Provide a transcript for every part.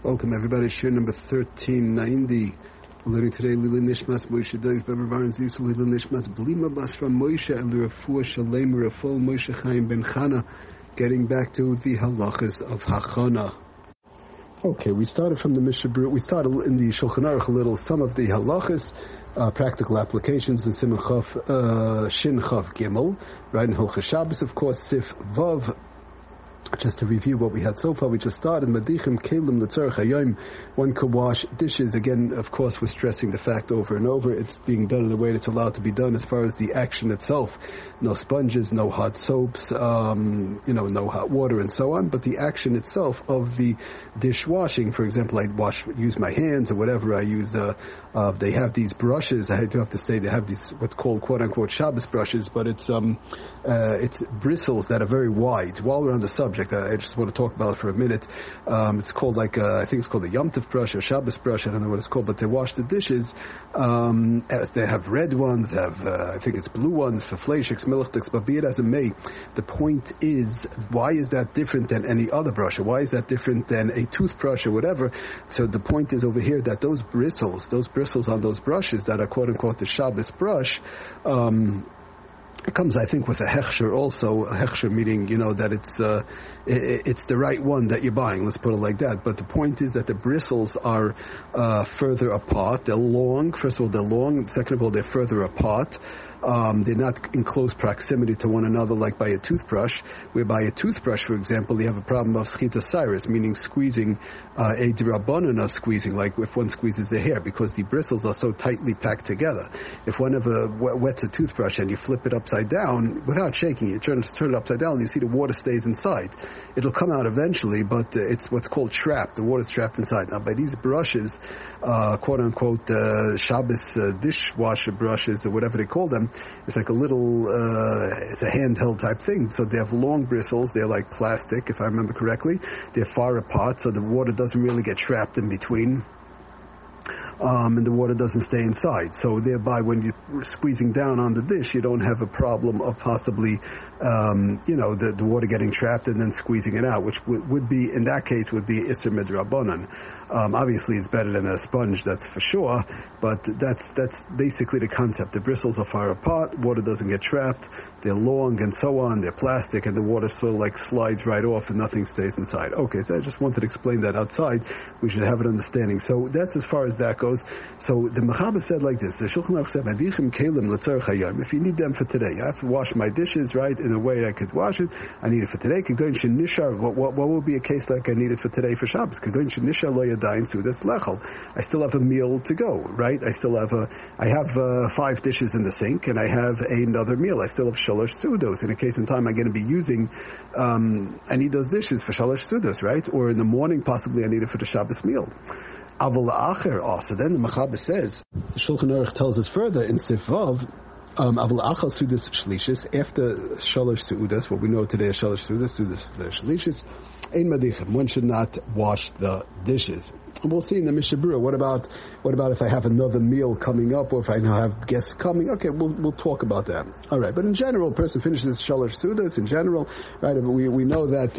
Welcome everybody, shir number 1390. We're learning today Lili Nishmas Moshe Doiv Ben Rav Zis Lili Nishmas Blima Basra Moshe and L'Rafua Shalem Rafal Moshe Chaim Ben Chana. Getting back to the halachas of Hachana. Okay, we started from the Mishnah Berurah. We started in the Shulchan Aruch a little, some of the halachas, practical applications in Siman Chav, Shin Chav Gimel, right in Hilchos Shabbos, of course, Sif Vav. Just to review what we had so far, we just started Madichim Kelim L'Tzarech Hayom. One could wash dishes. Again, of course, we're stressing the fact over and over. It's being done in the way it's allowed to be done as far as the action itself. No sponges, no hot soaps, no hot water and so on. But the action itself of the dishwashing, for example, I use my hands or whatever. I use, they have these brushes. I do have to say they have these, what's called quote unquote Shabbos brushes, but it's bristles that are very wide. While we're on the subject, I just want to talk about it for a minute. It's called I think it's called a Yom Tov brush or Shabbos brush. I don't know what it's called, but they wash the dishes. As they have red ones, I think it's blue ones for fleishiks, milchtiks, but be it as it may, the point is, why is that different than any other brush? Or why is that different than a toothbrush or whatever? So the point is over here that those bristles on those brushes that are quote unquote the Shabbos brush, it comes, I think, with a hechsher also. A hechsher meaning, that it's the right one that you're buying. Let's put it like that. But the point is that the bristles are further apart. They're long. First of all, they're long. Second of all, they're further apart. They're not in close proximity to one another like by a toothbrush. Where by a toothbrush, for example, you have a problem of schita cyrus, meaning squeezing, a drabanan of squeezing, like if one squeezes the hair, because the bristles are so tightly packed together. If one ever wets a toothbrush and you flip it upside down, without shaking it, turn it upside down, you see the water stays inside. It'll come out eventually, but it's what's called trapped. The water's trapped inside. Now, by these brushes, quote unquote, Shabbos dishwasher brushes, or whatever they call them, it's like a little, it's a handheld type thing. So they have long bristles. They're like plastic, if I remember correctly. They're far apart, so the water doesn't really get trapped in between. And the water doesn't stay inside. So thereby, when you're squeezing down on the dish, you don't have a problem of possibly, the water getting trapped and then squeezing it out, which would be, in that case, would be Isser Midrabanan. Obviously, it's better than a sponge, that's for sure, but that's basically the concept. The bristles are far apart, water doesn't get trapped, they're long and so on, they're plastic, and the water sort of like slides right off and nothing stays inside. Okay, so I just wanted to explain that outside. We should have an understanding. So that's as far as that goes. So the Mechaber said like this, the Shulchan Aruch said, Madichim Kelim L'Tzarech Hayom. If you need them for today, I have to wash my dishes, right, in a way I could wash it. I need it for today. Kagoin Shenishar, what will be a case like I need it for today for Shabbos? Kagoin Shenishar Lo Yadayin Sudas Lechel. I still have a meal to go, right? I have 5 dishes in the sink, and I have another meal. I still have Shalosh Sudos. In a case in time, I'm going to be using, I need those dishes for Shalosh Sudos, right? Or in the morning, possibly I need it for the Shabbos meal. Aval Acher also. Then the Mechaber says, the Shulchan Aruch tells us further in Sifav, Aval Achal Sudas Shlishis, after Shalosh Sudas, what we know today is Shalosh Sudas Shlishis, Ein Madichim, one should not wash the dishes. And we'll see in the Mishnah Berurah, what about if I have another meal coming up, or if I now have guests coming? Okay, we'll talk about that. All right, but in general, a person finishes Shalosh Sudas, in general, right, we know that,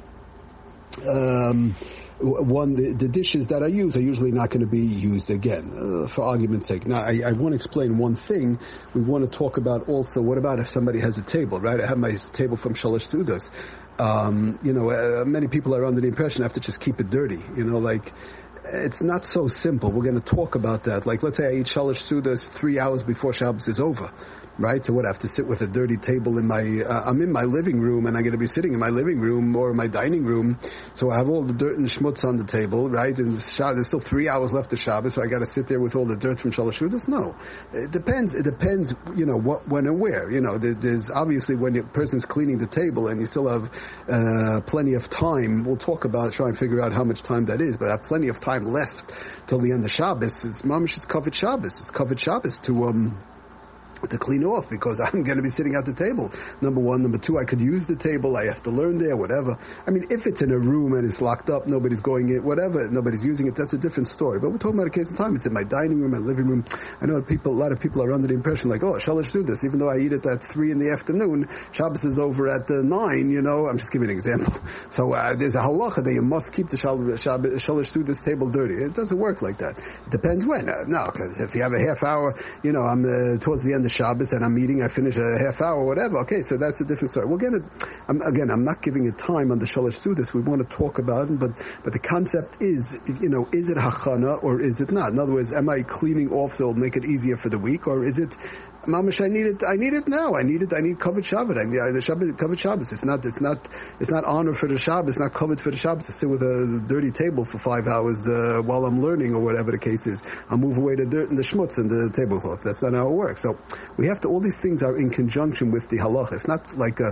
the dishes that I use are usually not going to be used again, for argument's sake. Now, I want to explain one thing. We want to talk about also, what about if somebody has a table, right? I have my table from Shalosh Sudas. Many people are under the impression I have to just keep it dirty. It's not so simple. We're going to talk about that. Like, let's say I eat Shalosh Sudas 3 hours before Shabbos is over, right? So what, I have to sit with a dirty table in my, I'm in my living room, and I'm going to be sitting in my living room or my dining room, so I have all the dirt and schmutz on the table, right? And there's still 3 hours left of Shabbos, so I got to sit there with all the dirt from Shalosh Sudas? No. It depends, what, when and where. There's obviously when a person's cleaning the table and you still have plenty of time, we'll talk about, try and figure out how much time that is, but I have plenty of time left till the end of Shabbos. It's mamish, it's covered Shabbos. It's covered Shabbos to clean off because I'm going to be sitting at the table. Number one. Number two, I could use the table. I have to learn there, whatever. I mean, if it's in a room and it's locked up, nobody's going in, whatever, nobody's using it, that's a different story. But we're talking about a case of time. It's in my dining room, my living room. I know a lot of people are under the impression like, oh, shalish do this. Even though I eat it at 3 in the afternoon, Shabbos is over at 9, I'm just giving an example. So there's a halacha that you must keep the shalish do this table dirty. It doesn't work like that. It depends when. No, because if you have a half hour, I'm towards the end of Shabbos and I'm eating, I finish a half hour, whatever. Okay, so that's a different story. We'll get it. I'm not giving it time on the Shalosh Sudas. We want to talk about it, but the concept is, is it hachana or is it not? In other words, am I cleaning off so it'll make it easier for the week, or is it, mamash, I need it now. I need covered Shabbat. I need the Shabbat, covered Shabbos. It's not honor for the Shabbos. It's not covered for the Shabbos. To sit with a dirty table for 5 hours while I'm learning or whatever the case is. I'll move away the dirt and the schmutz and the tablecloth. That's not how it works. So we have to. All these things are in conjunction with the halacha. It's not like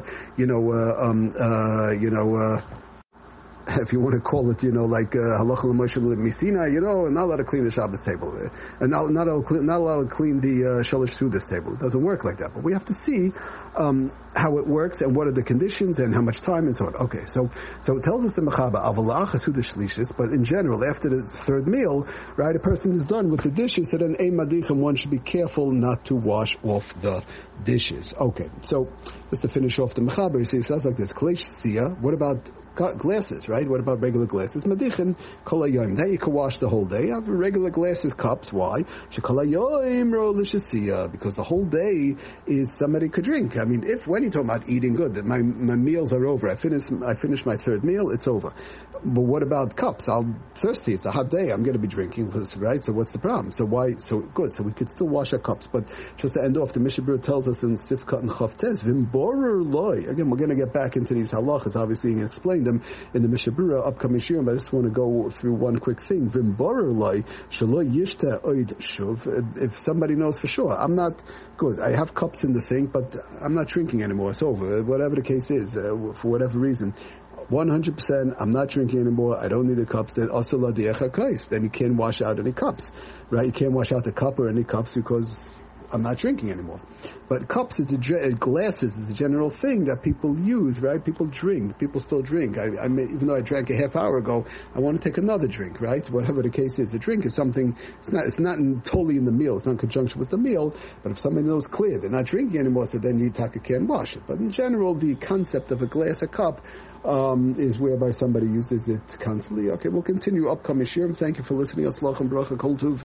if you want to call it, like halacha l'moshe misina, not allowed to clean the Shabbos table, and not allowed to clean the shalosh sudas table. It doesn't work like that. But we have to see how it works and what are the conditions and how much time and so on. Okay, so it tells us the mechaba avalach sudas shlishis, but in general, after the third meal, right, a person is done with the dishes, so then ein madichem, one should be careful not to wash off the dishes. Okay, so just to finish off the mechaba, you see, it sounds like this. Kleish siya. What about glasses, right? What about regular glasses? Madichin kolayim. That you can wash the whole day. Have regular glasses, cups. Why? Shekalayim rolishasiya. Because the whole day is somebody could drink. I mean, when you're talking about eating good, my meals are over. I finish my third meal. It's over. But what about cups? I'm thirsty. It's a hot day. I'm going to be drinking, right? So what's the problem? So why? So good. So we could still wash our cups. But just to end off, the Mishnah Berurah tells us in Sifkat and Chavtes, Vimborer loy. Again, we're going to get back into these halachas, obviously, and explain them in the Mishnah Berurah upcoming shiurim, but I just want to go through one quick thing. Vimborer loy shelo yishta oid shuv. If somebody knows for sure, I'm not good. I have cups in the sink, but I'm not drinking anymore. It's over. Whatever the case is, for whatever reason. 100%, I'm not drinking anymore, I don't need the cups, then asala di'echa kais. Then you can't wash out any cups, right? You can't wash out the cup or any cups because I'm not drinking anymore. But cups, glasses is a general thing that people use, right? People drink. People still drink. Even though I drank a half hour ago, I want to take another drink, right? Whatever the case is. A drink is something, it's not totally in the meal. It's not in conjunction with the meal. But if somebody knows clear, they're not drinking anymore, so then you can wash it. But in general, the concept of a glass, a cup, is whereby somebody uses it constantly. Okay, we'll continue upcoming shiurim. Thank you for listening. Atzlach and bracha kol tuv.